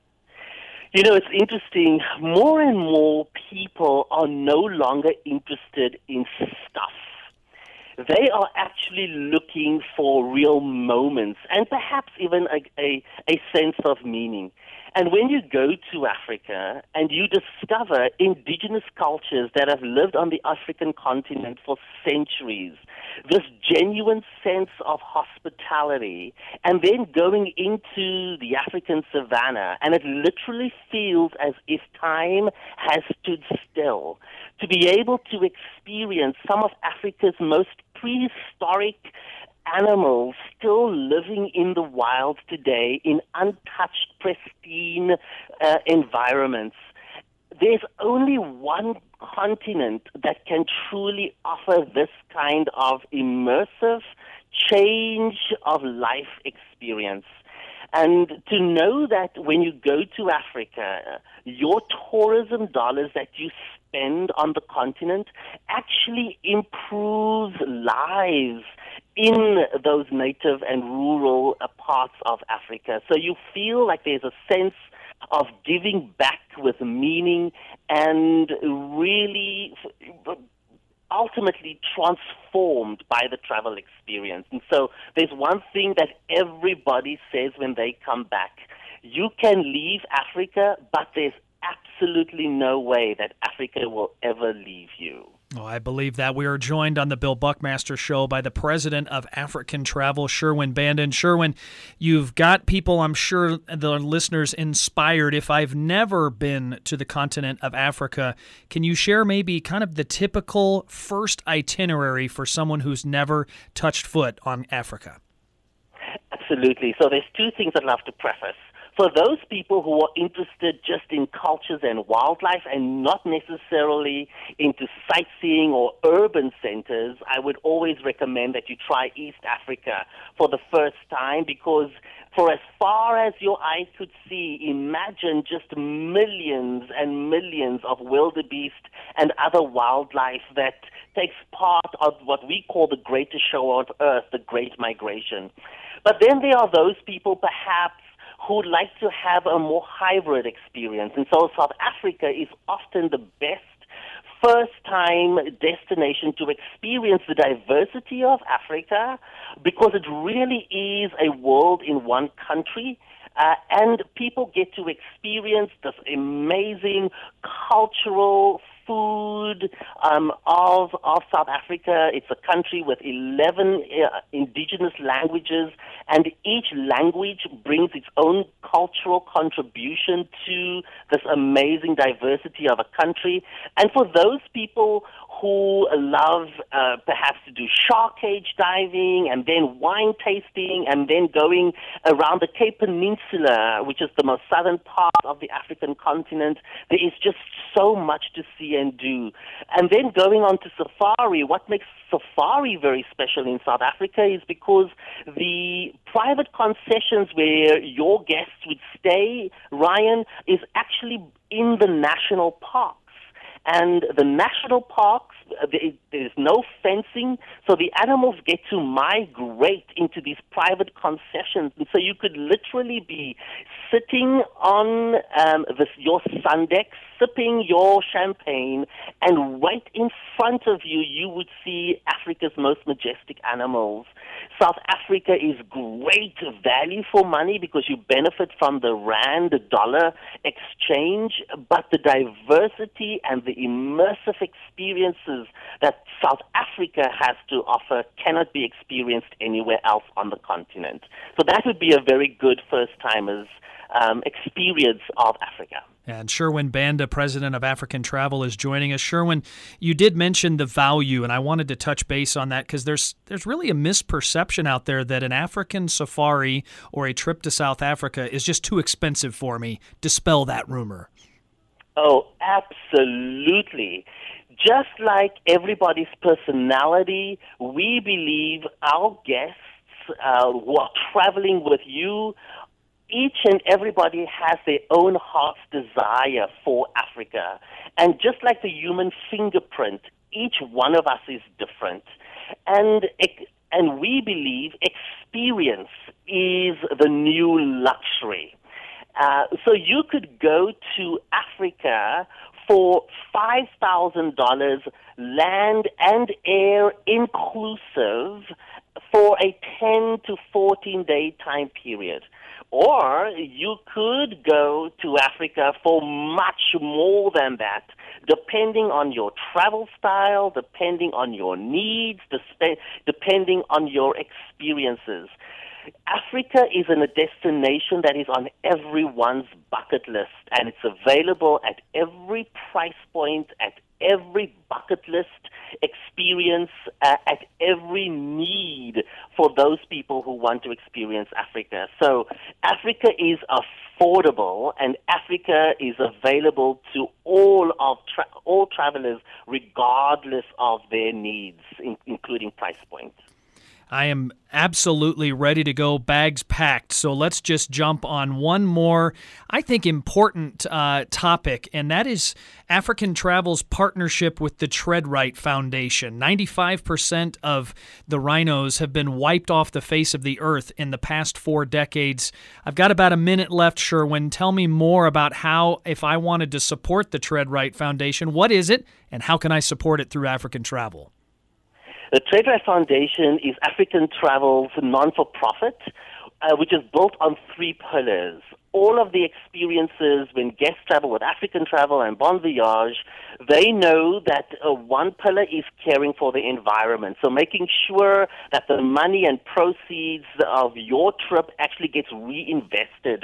You know, it's interesting. More and more people are no longer interested in stuff. They are actually looking for real moments and perhaps even a, a, a sense of meaning. And when you go to Africa and you discover indigenous cultures that have lived on the African continent for centuries, this genuine sense of hospitality, and then going into the African savannah, and it literally feels as if time has stood still, to be able to experience some of Africa's most prehistoric animals still living in the wild today in untouched, pristine uh, environments. There's only one continent that can truly offer this kind of immersive change of life experience. And to know that when you go to Africa, your tourism dollars that you spend on the continent actually improves lives in those native and rural uh, parts of Africa. So you feel like there's a sense of giving back with meaning and really ultimately transformed by the travel experience. And so there's one thing that everybody says when they come back. You can leave Africa, but there's absolutely no way that Africa will ever leave you. Oh, I believe that. We are joined on the Bill Buckmaster Show by the president of African Travel, Sherwin Banda. And Sherwin, you've got people, I'm sure the listeners, inspired. If I've never been to the continent of Africa, can you share maybe kind of the typical first itinerary for someone who's never touched foot on Africa? Absolutely. So there's two things I'd love to preface. For those people who are interested just in cultures and wildlife and not necessarily into sightseeing or urban centers, I would always recommend that you try East Africa for the first time, because for as far as your eyes could see, imagine just millions and millions of wildebeest and other wildlife that takes part of what we call the greatest show on earth, the Great Migration. But then there are those people perhaps who would like to have a more hybrid experience. And so South Africa is often the best first-time destination to experience the diversity of Africa, because it really is a world in one country. Uh, and people get to experience this amazing cultural food um, of of South Africa. It's a country with eleven uh, indigenous languages, and each language brings its own cultural contribution to this amazing diversity of a country. And for those people who love uh, perhaps to do shark cage diving and then wine tasting and then going around the Cape Peninsula, which is the most southern part of the African continent, there is just so much to see and do. And then going on to safari, what makes safari very special in South Africa is because the private concessions where your guests would stay, Ryan, is actually in the national parks. And the national parks, there's no fencing, so the animals get to migrate into these private concessions. And so you could literally be sitting on um, this, your sun deck, sipping your champagne, and right in front of you, you would see Africa's most majestic animals. South Africa is great value for money because you benefit from the rand, the dollar exchange, but the diversity and the immersive experiences that South Africa has to offer cannot be experienced anywhere else on the continent. So that would be a very good first-timers um, experience of Africa. And Sherwin Banda, president of African Travel, is joining us. Sherwin, you did mention the value, and I wanted to touch base on that because there's there's really a misperception out there that an African safari or a trip to South Africa is just too expensive for me. Dispel that rumor. Oh, absolutely. Just like everybody's personality, we believe our guests uh, who are traveling with you, each and everybody has their own heart's desire for Africa. And just like the human fingerprint, each one of us is different. And and we believe experience is the new luxury. Uh, so you could go to Africa for five thousand dollars land and air inclusive for a ten to fourteen day time period. Or you could go to Africa for much more than that, depending on your travel style, depending on your needs, depending on your experiences. Africa is in a destination that is on everyone's bucket list, and it's available at every price point, at every bucket list experience, uh, at every need for those people who want to experience Africa. So Africa is affordable, and Africa is available to all of tra- all travelers, regardless of their needs, in- including price points. I am absolutely ready to go, bags packed. So let's just jump on one more, I think, important uh, topic, and that is African Travel's partnership with the Treadright Foundation. ninety-five percent of the rhinos have been wiped off the face of the earth in the past four decades. I've got about a minute left, Sherwin. Tell me more about how, if I wanted to support the Treadright Foundation, what is it, and how can I support it through African Travel? The Treadright Foundation is African Travel's non-for-profit, uh, which is built on three pillars. All of the experiences when guests travel with African Travel and Bon Voyage, they know that uh, one pillar is caring for the environment. So making sure that the money and proceeds of your trip actually gets reinvested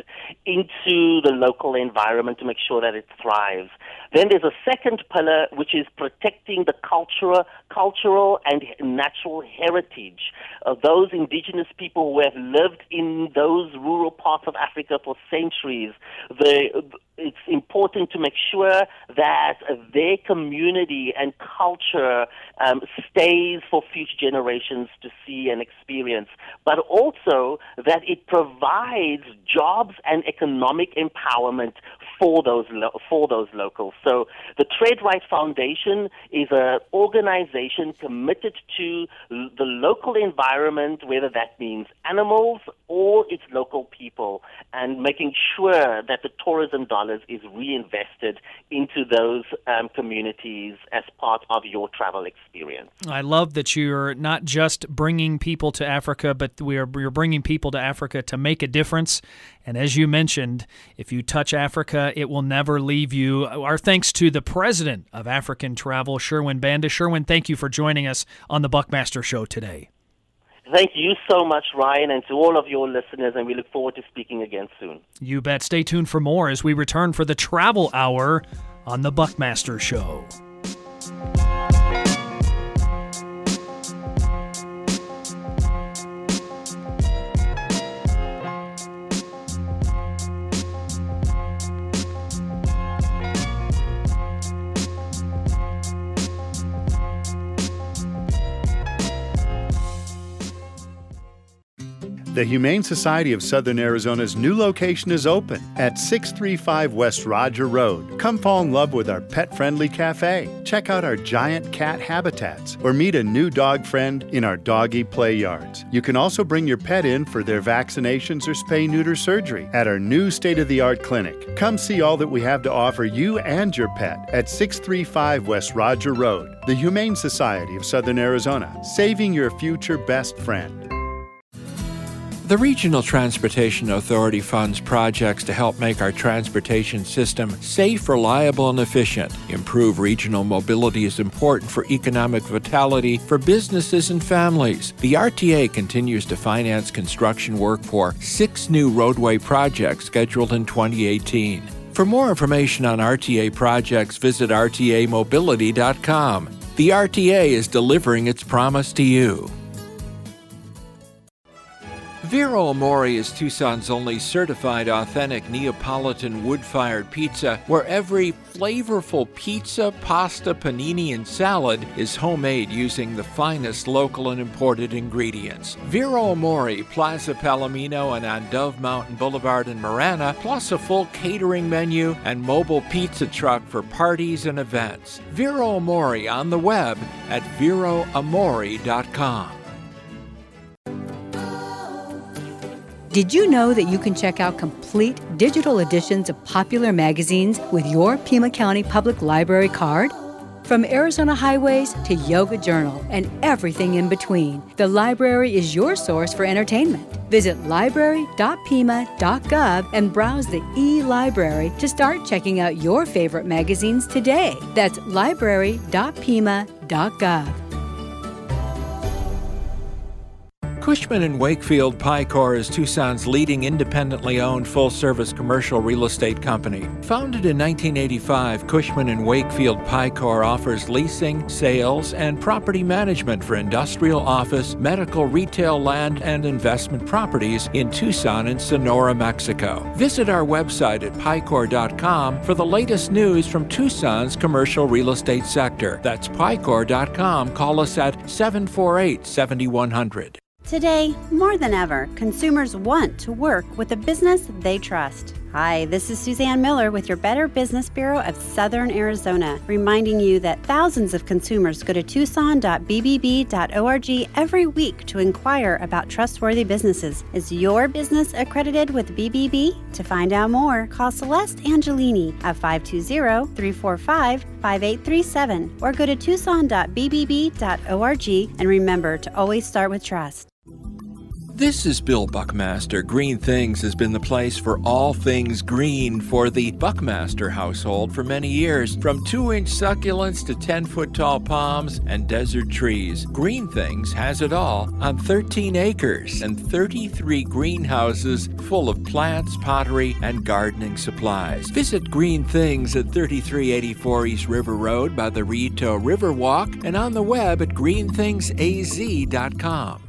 into the local environment to make sure that it thrives. Then there's a second pillar, which is protecting the cultural, cultural and natural heritage of those indigenous people who have lived in those rural parts of Africa for centuries. centuries. The, it's important to make sure that their community and culture um, stays for future generations to see and experience, but also that it provides jobs and economic empowerment for those lo- for those locals. So the Tread Right Foundation is an organization committed to l- the local environment, whether that means animals or its local people, and making sure that the tourism dollars is reinvested into those um, communities as part of your travel experience. I love that you're not just bringing people to Africa, but we are you're bringing people to Africa to make a difference. And as you mentioned, if you touch Africa, it will never leave you. Our thanks to the president of African Travel, Sherwin Banda. Sherwin, thank you for joining us on the Buckmaster Show today. Thank you so much, Ryan, and to all of your listeners, and we look forward to speaking again soon. You bet. Stay tuned for more as we return for the Travel Hour on the Buckmaster Show. The Humane Society of Southern Arizona's new location is open at six thirty-five West Roger Road. Come fall in love with our pet-friendly cafe. Check out our giant cat habitats or meet a new dog friend in our doggy play yards. You can also bring your pet in for their vaccinations or spay-neuter surgery at our new state-of-the-art clinic. Come see all that we have to offer you and your pet at six thirty-five West Roger Road. The Humane Society of Southern Arizona, saving your future best friend. The Regional Transportation Authority funds projects to help make our transportation system safe, reliable, and efficient. Improve regional mobility is important for economic vitality for businesses and families. The R T A continues to finance construction work for six new roadway projects scheduled in twenty eighteen. For more information on R T A projects, visit R T A mobility dot com. The R T A is delivering its promise to you. Vero Amore is Tucson's only certified authentic Neapolitan wood-fired pizza, where every flavorful pizza, pasta, panini, and salad is homemade using the finest local and imported ingredients. Vero Amore, Plaza Palomino, and on Dove Mountain Boulevard in Marana, plus a full catering menu and mobile pizza truck for parties and events. Vero Amore on the web at vero amore dot com. Did you know that you can check out complete digital editions of popular magazines with your Pima County Public Library card? From Arizona Highways to Yoga Journal and everything in between, the library is your source for entertainment. Visit library dot pima dot gov and browse the e-library to start checking out your favorite magazines today. That's library dot pima dot gov. Cushman and Wakefield Picor is Tucson's leading independently owned full-service commercial real estate company. Founded in nineteen eighty-five, Cushman and Wakefield Picor offers leasing, sales, and property management for industrial, office, medical, retail, land, and investment properties in Tucson and Sonora, Mexico. Visit our website at picor dot com for the latest news from Tucson's commercial real estate sector. That's picor dot com. Call us at seven four eight, seven one zero zero. Today, more than ever, consumers want to work with a business they trust. Hi, this is Suzanne Miller with your Better Business Bureau of Southern Arizona, reminding you that thousands of consumers go to tucson dot b b b dot org every week to inquire about trustworthy businesses. Is your business accredited with B B B? To find out more, call Celeste Angelini at five two zero, three four five, five eight three seven or go to tucson dot b b b dot org, and remember to always start with trust. This is Bill Buckmaster. Green Things has been the place for all things green for the Buckmaster household for many years. From two-inch succulents to ten-foot tall palms and desert trees, Green Things has it all on thirteen acres and thirty-three greenhouses full of plants, pottery, and gardening supplies. Visit Green Things at thirty-three eighty-four East River Road by the Rito Riverwalk and on the web at green things a z dot com.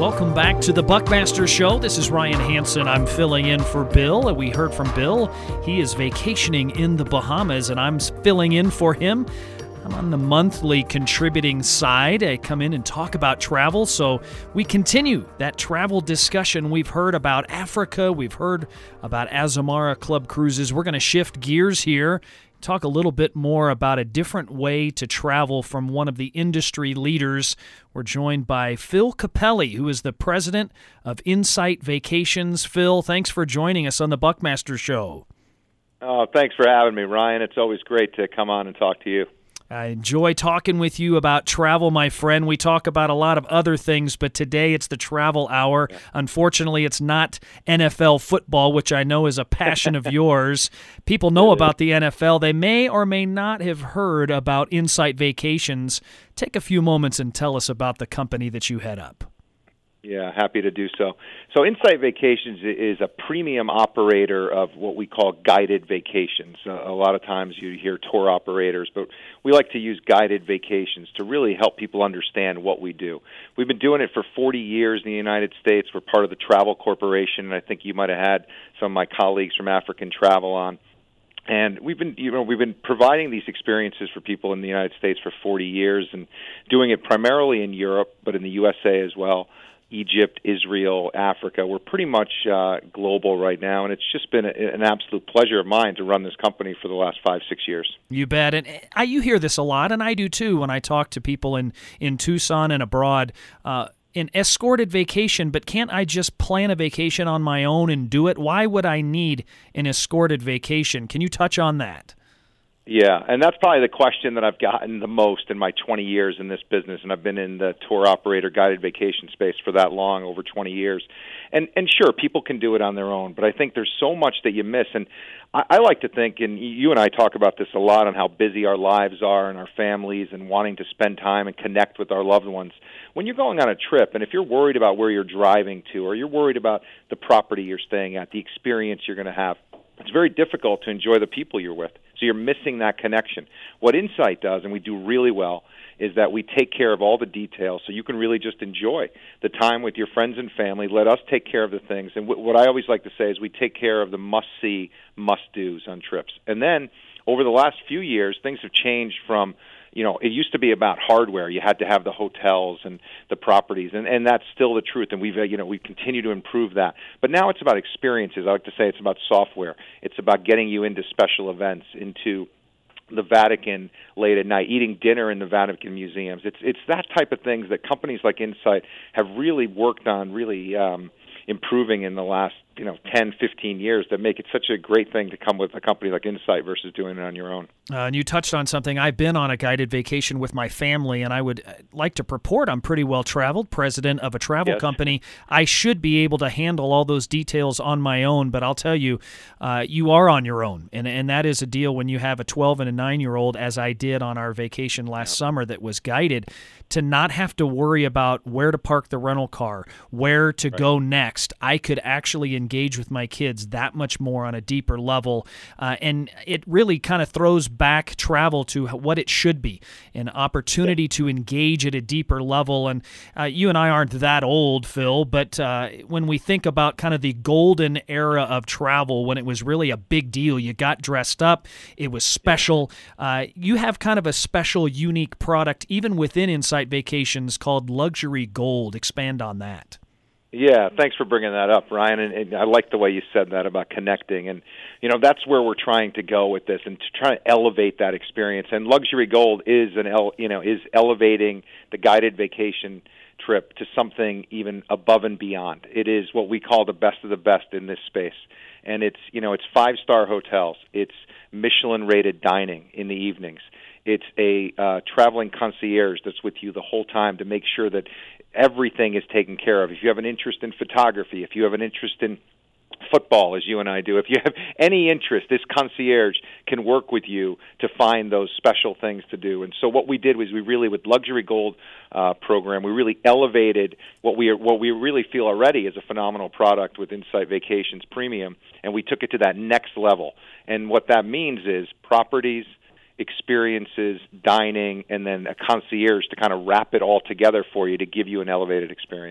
Welcome back to the Buckmaster Show. This is Ryan Hansen. I'm filling in for Bill. We heard from Bill. He is vacationing in the Bahamas, and I'm filling in for him. I'm on the monthly contributing side. I come in and talk about travel, so we continue that travel discussion. We've heard about Africa. We've heard about Azamara Club Cruises. We're going to shift gears here, talk a little bit more about a different way to travel from one of the industry leaders. We're joined by Phil Capelli, who is the president of Insight Vacations. Phil, thanks for joining us on the Buckmaster Show. Oh, thanks for having me, Ryan. It's always great to come on and talk to you. I enjoy talking with you about travel, my friend. We talk about a lot of other things, but today it's the travel hour. Yeah. Unfortunately, it's not N F L football, which I know is a passion of yours. People know about the N F L. They may or may not have heard about Insight Vacations. Take a few moments and tell us about the company that you head up. Yeah, happy to do so. So Insight Vacations is a premium operator of what we call guided vacations. Uh, a lot of times you hear tour operators, but we like to use guided vacations to really help people understand what we do. We've been doing it for forty years in the United States. We're part of the Travel Corporation, and I think you might have had some of my colleagues from African Travel on. And we've been, you know, we've been providing these experiences for people in the United States for forty years, and doing it primarily in Europe, but in the U S A as well. Egypt, Israel, Africa. We're pretty much uh, global right now, and it's just been a, an absolute pleasure of mine to run this company for the last five, six years. You bet. And I, you hear this a lot, and I do too when I talk to people in, in Tucson and abroad. Uh, an escorted vacation, but can't I just plan a vacation on my own and do it? Why would I need an escorted vacation? Can you touch on that? Yeah, and that's probably the question that I've gotten the most in my twenty years in this business, and I've been in the tour operator guided vacation space for that long, over twenty years. And and sure, people can do it on their own, but I think there's so much that you miss. And I, I like to think, and you and I talk about this a lot, on how busy our lives are and our families and wanting to spend time and connect with our loved ones. When you're going on a trip, and if you're worried about where you're driving to, or you're worried about the property you're staying at, the experience you're going to have, it's very difficult to enjoy the people you're with. So you're missing that connection. What Insight does, and we do really well, is that we take care of all the details so you can really just enjoy the time with your friends and family. Let us take care of the things. And w- what I always like to say is we take care of the must-see, must-dos on trips. And then over the last few years, things have changed from, you know, it used to be about hardware. You had to have the hotels and the properties, and, and that's still the truth, and we've, uh, you know, we continue to improve that. But now it's about experiences. I like to say it's about software. It's about getting you into special events, into the Vatican late at night, eating dinner in the Vatican museums. It's it's that type of things that companies like Insight have really worked on, really um, improving in the last, you know, ten, fifteen years that make it such a great thing to come with a company like Insight versus doing it on your own. Uh, and you touched on something. I've been on a guided vacation with my family, and I would like to purport I'm pretty well traveled, president of a travel yes. company. I should be able to handle all those details on my own, but I'll tell you, uh, you are on your own, and and that is a deal when you have a twelve and a nine-year-old, as I did on our vacation last yep. summer that was guided, to not have to worry about where to park the rental car, where to right. go next. I could actually engage with my kids that much more on a deeper level, uh, and it really kind of throws back travel to what it should be, an opportunity yeah. to engage at a deeper level. And uh, you and I aren't that old, Phil, but uh, when we think about kind of the golden era of travel, when it was really a big deal, you got dressed up, it was special. Uh, you have kind of a special, unique product, even within Insight Vacations, called Luxury Gold. Expand on that. Yeah, thanks for bringing that up, Ryan, and, and I like the way you said that about connecting, and you know that's where we're trying to go with this, and to try to elevate that experience. And Luxury Gold is an el, you know is elevating the guided vacation trip to something even above and beyond. It is what we call the best of the best in this space, and it's you know it's five-star hotels, it's Michelin-rated dining in the evenings. It's a uh, traveling concierge that's with you the whole time to make sure that everything is taken care of. If you have an interest in photography, if you have an interest in football, as you and I do, if you have any interest, this concierge can work with you to find those special things to do. And so what we did was we really, with Luxury Gold uh, program, we really elevated what we are, what we really feel already is a phenomenal product with Insight Vacations Premium, and we took it to that next level. And what that means is properties, experiences, dining, and then a concierge to kind of wrap it all together for you to give you an elevated experience.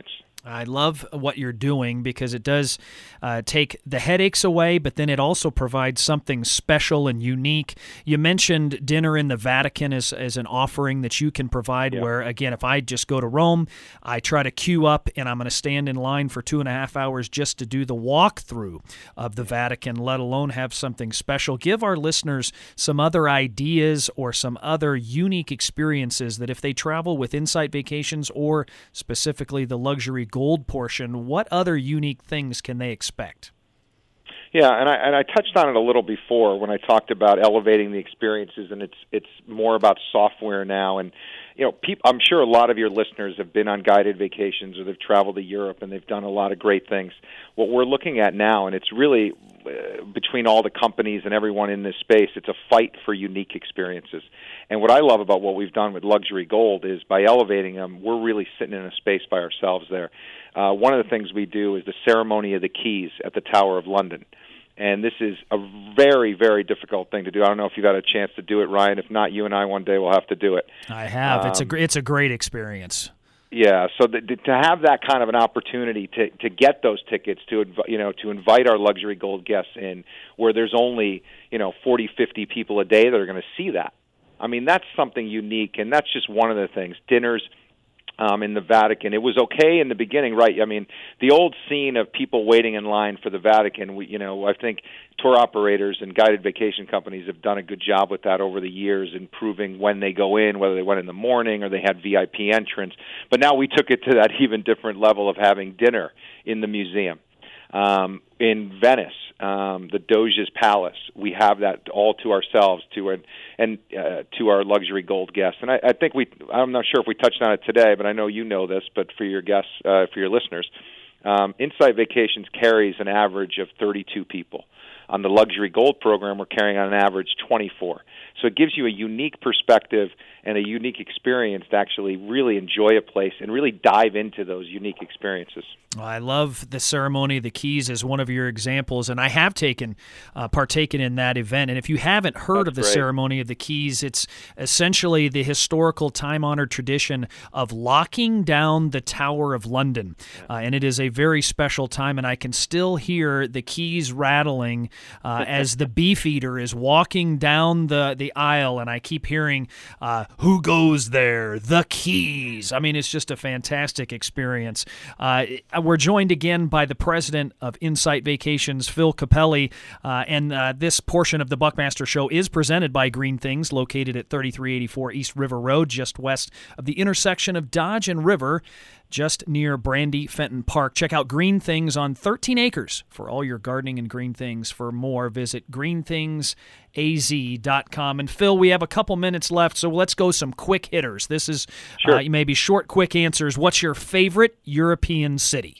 I love what you're doing because it does uh, take the headaches away, but then it also provides something special and unique. You mentioned dinner in the Vatican as, as an offering that you can provide, yeah. where, again, if I just go to Rome, I try to queue up and I'm going to stand in line for two and a half hours just to do the walkthrough of the Vatican, let alone have something special. Give our listeners some other ideas or some other unique experiences that if they travel with Insight Vacations or specifically the luxury gold portion, what other unique things can they expect? Yeah, and I and I touched on it a little before when I talked about elevating the experiences, and it's it's more about software now. And you know, peop, I'm sure a lot of your listeners have been on guided vacations or they've traveled to Europe and they've done a lot of great things. What we're looking at now, and it's really uh, between all the companies and everyone in this space, it's a fight for unique experiences. And what I love about what we've done with Luxury Gold is by elevating them, we're really sitting in a space by ourselves there. Uh, one of the things we do is the ceremony of the keys at the Tower of London. And this is a very, very difficult thing to do. I don't know if you got a chance to do it, Ryan. If not, you and I one day will have to do it. I have. Um, it's a it's a great experience. Yeah. So the, to have that kind of an opportunity to to get those tickets to you know to invite our Luxury Gold guests in, where there's only you know forty, fifty people a day that are going to see that. I mean, that's something unique, and that's just one of the things. Dinners. Um, in the Vatican. It was okay in the beginning, right? I mean, the old scene of people waiting in line for the Vatican, we, you know, I think tour operators and guided vacation companies have done a good job with that over the years, improving when they go in, whether they went in the morning or they had V I P entrance. But now we took it to that even different level of having dinner in the museum. Um, in Venice, um, the Doge's Palace, we have that all to ourselves, to and and uh, to our Luxury Gold guests. And I, I think we, I'm not sure if we touched on it today, but I know you know this. But for your guests, uh, for your listeners, um, Insight Vacations carries an average of thirty-two people. On the Luxury Gold program, we're carrying on an average twenty-four. So it gives you a unique perspective and a unique experience to actually really enjoy a place and really dive into those unique experiences. Well, I love the ceremony of the keys as one of your examples, and I have taken uh, partaken in that event. And if you haven't heard That's of the great. ceremony of the keys, it's essentially the historical time-honored tradition of locking down the Tower of London. Uh, and it is a very special time, and I can still hear the keys rattling uh, as the Beefeater is walking down the, the aisle, and I keep hearing, uh, who goes there? The keys. I mean, it's just a fantastic experience. Uh, we're joined again by the president of Insight Vacations, Phil Capelli, uh, and uh, this portion of the Buckmaster Show is presented by Green Things, located at thirty-three eighty-four East River Road, just west of the intersection of Dodge and River, just near Brandy Fenton Park. Check out Green Things on thirteen acres for all your gardening and green things. For more, visit green things a z dot com. And Phil, we have a couple minutes left, so let's go some quick hitters. This is sure. uh, maybe short, quick answers. What's your favorite European city?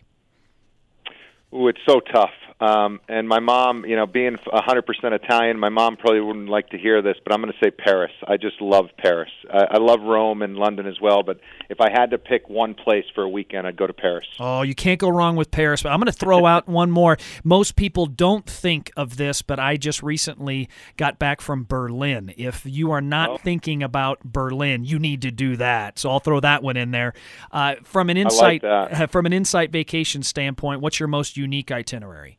Ooh, it's so tough. Um, and my mom, you know, being one hundred percent Italian, my mom probably wouldn't like to hear this, but I'm going to say Paris. I just love Paris. I, I love Rome and London as well, but if I had to pick one place for a weekend, I'd go to Paris. Oh, you can't go wrong with Paris. But I'm going to throw out one more. Most people don't think of this, but I just recently got back from Berlin. If you are not oh. thinking about Berlin, you need to do that. So I'll throw that one in there. Uh, from an insight, I like that. From an Insight Vacation standpoint, what's your most unique itinerary?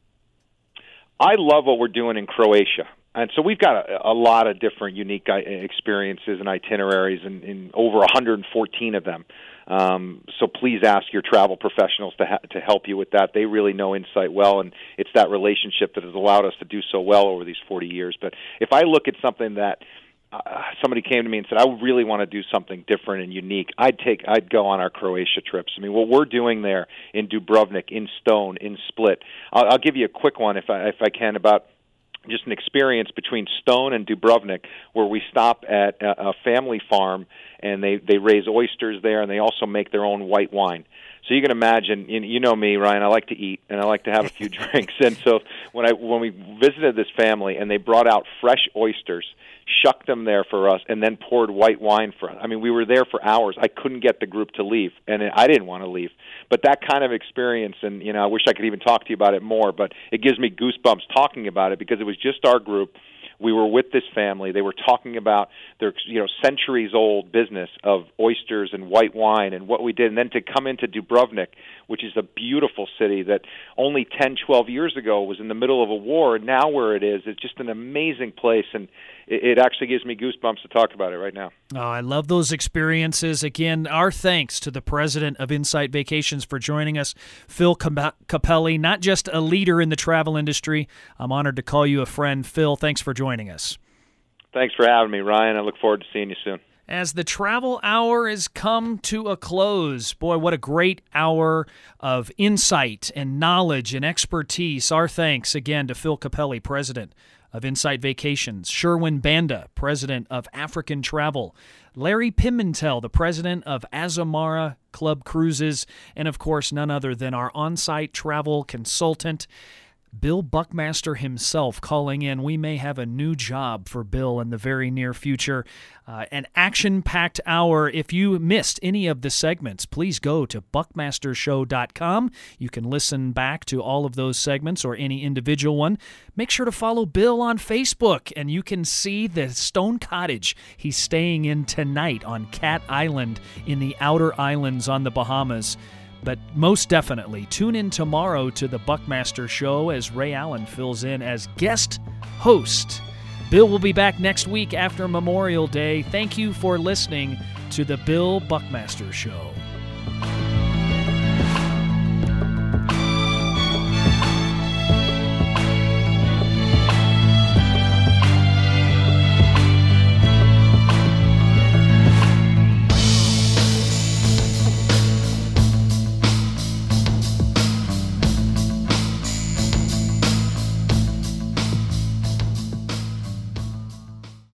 I love what we're doing in Croatia. And so we've got a, a lot of different unique experiences and itineraries, and, and over one hundred fourteen of them. Um, so please ask your travel professionals to ha- to help you with that. They really know Insight well, and it's that relationship that has allowed us to do so well over these forty years. But if I look at something that uh, somebody came to me and said, I really want to do something different and unique, I'd take, I'd go on our Croatia trips. I mean, what we're doing there in Dubrovnik, in Stone, in Split. I'll, I'll give you a quick one if I if I can about just an experience between Stone and Dubrovnik, where we stop at a, a family farm, and they, they raise oysters there, and they also make their own white wine. So you can imagine, you, you know me, Ryan, I like to eat, and I like to have a few drinks. And so when I when we visited this family, and they brought out fresh oysters, shucked them there for us, and then poured white wine for us. I mean, we were there for hours. I couldn't get the group to leave, and I didn't want to leave. But that kind of experience, and, you know, I wish I could even talk to you about it more, but it gives me goosebumps talking about it because it was just our group. we were with this family. They were talking about their, you know, centuries-old business of oysters and white wine and what we did. And then to come into Dubrovnik, which is a beautiful city that only ten, twelve years ago was in the middle of a war, and now where it is, it's just an amazing place. And it, it actually gives me goosebumps to talk about it right now. Oh, I love those experiences. Again, our thanks to the president of Insight Vacations for joining us, Phil Capelli, not just a leader in the travel industry. I'm honored to call you a friend. Phil, thanks for joining us. Thanks for having me, Ryan. I look forward to seeing you soon. As the travel hour has come to a close, boy, what a great hour of insight and knowledge and expertise. Our thanks again to Phil Capelli, president of Insight Vacations, Sherwin Banda, president of African Travel, Larry Pimentel, the president of Azamara Club Cruises, and of course none other than our on-site travel consultant, Bill Buckmaster himself, calling in. We may have a new job for Bill in the very near future. Uh, an action-packed hour. If you missed any of the segments, please go to buckmaster show dot com. You can listen back to all of those segments or any individual one. Make sure to follow Bill on Facebook, and you can see the stone cottage he's staying in tonight on Cat Island in the outer islands on the Bahamas. But most definitely, tune in tomorrow to the Buckmaster Show as Ray Allen fills in as guest host. Bill will be back next week after Memorial Day. Thank you for listening to the Bill Buckmaster Show.